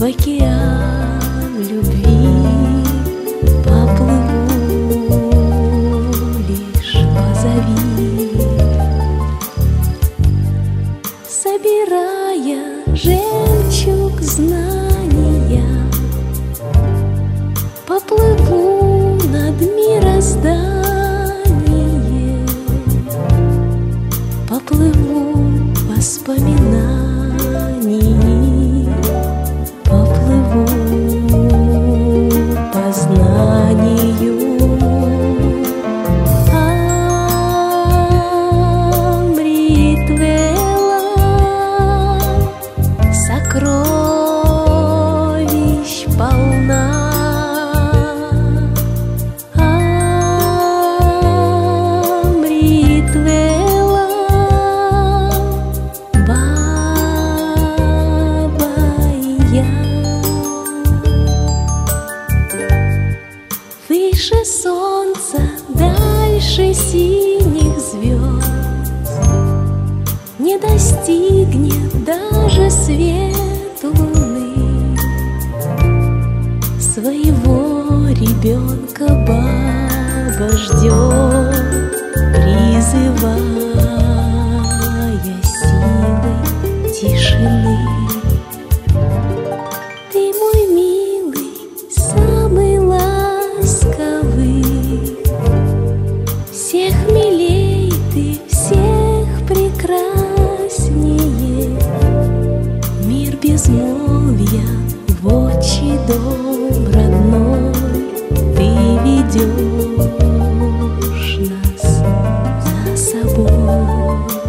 в океан любви поплыву, лишь позови. Собирая жемчуг знания, поплыву над мирозданием, поплыву воспоминаний, поплыву по знанию. Амритвела, сокровищ полна. Амритвела, Баба Я. Выше солнца, дальше синих звезд не достигнет даже свет луны. Своего ребенка баба ждет, призывая силы тишины. Ты мой милый, самый ласковый, всех милей ты, всех прекраснее. Мир безмолвия в отчий дом родной ты ведешь нас за собой.